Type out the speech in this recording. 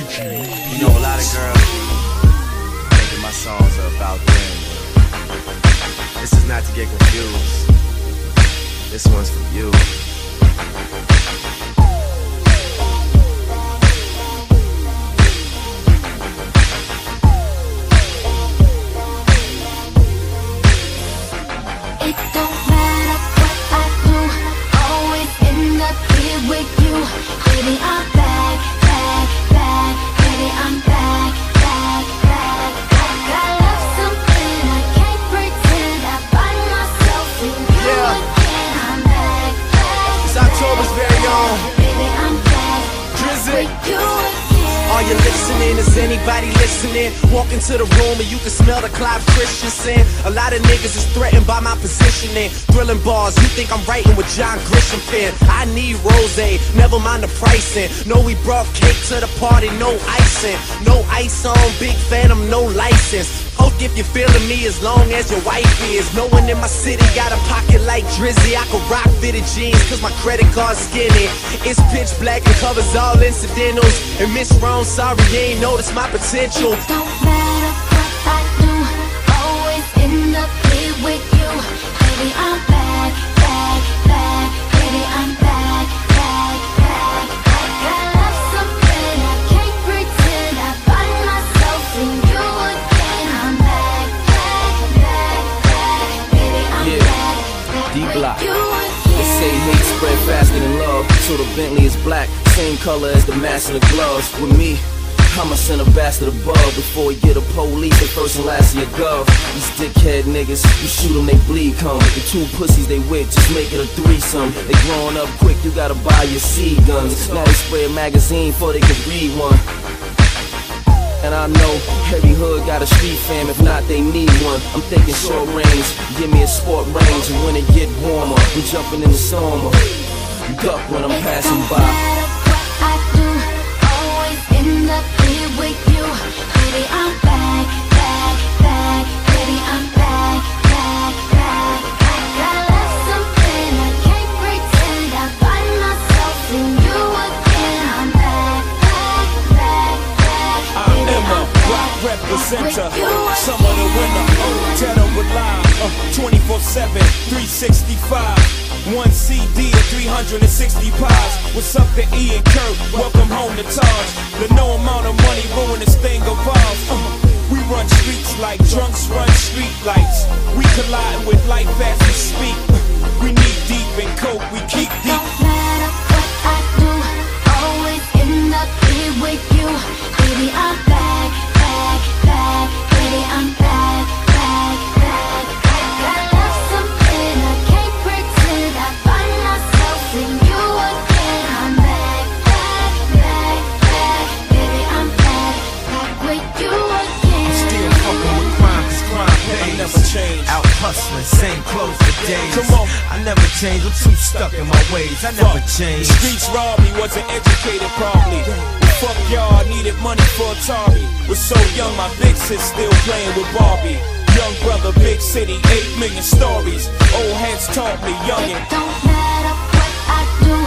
You know, a lot of girls thinking my songs are about them. This is not to get confused. This one's for you. It don't matter what I do, always end up here with you. Baby, I'm back, back, back. Baby, I'm back, back, back, back. I love something I can't pretend. I find myself in you again. I'm back, back. It's October's very own Baby, I'm back, Drizzy. with you again. Are you listening? Is anybody listening? Walk into the room and you can smell the Clive Christensen. A lot of niggas is threatened by my positioning. Thrilling bars, you think I'm writing with John Grisham pen. I need rosé, never mind the pricing. No, we brought cake to the party, no icing. No ice on, big phantom, no license. Hope if you're feeling me as long as your wife is. No one in my city got a pocket like Drizzy. I could rock fitted jeans cause my credit card's skinny. It's pitch black and covers all incidentals. And Miss Wrong, sorry you ain't noticed my potential. Don't matter what I do, always end up here with you. Baby, I'm back, back, back. Baby, I'm back, back, back, back. I love something I can't pretend. I find myself in you again. I'm back, back, back, back. Baby, I'm back, back D-Block. with you They again. say hate spread faster than love, so the Bentley is black, same color as the mask and the gloves. With me, I'ma send a bastard above before we get a police. They first and last of your gov. These dickhead niggas, you shoot them, they bleed come. The two pussies they with, just make it a threesome. They growing up quick, you gotta buy your seed guns. Now they spray a magazine before they can read one. And I know every hood got a street fam, if not they need one. I'm thinking short range, give me a sport range. And when it get warmer, I'm jumping in the summer. Duck when I'm passing Don't by. matter what I do, always end up here with you. Baby, I'm back, back, back. Baby, I'm back, back, back, back. I love something I can't pretend. I find myself in you again. I'm back, back, back, back. Baby, I am a I'm rock back, representer. with you Summer the again. winter, Dead or Alive, 24/7, 365. One CD and 360 pies. What's up to E and Kurt? Welcome home to Taj. The no amount of money ruin this thing evolves. We run streets like drunks run street lights. We collide with life as we speak. We knee deep in coke, we keep deep. Don't matter what I do, always end up here with you. Baby, I'm back, back, back. Baby, I'm back, back, back, back. I love something I can't pretend. I find myself in you again. I'm back, back, back, back. Baby, I'm back, back with you again. Still fucking with crime, cause crime pays. I never change. Out hustling, same clothes for days. Come on. I never change, I'm too stuck in my ways. I never The change. streets robbed me, wasn't educated probably. Fuck y'all, I needed money for Atari. Was so young, my big sis still playing with Barbie. Young brother, big city, 8 million stories. Old heads taught me, youngin'. It don't matter what I do,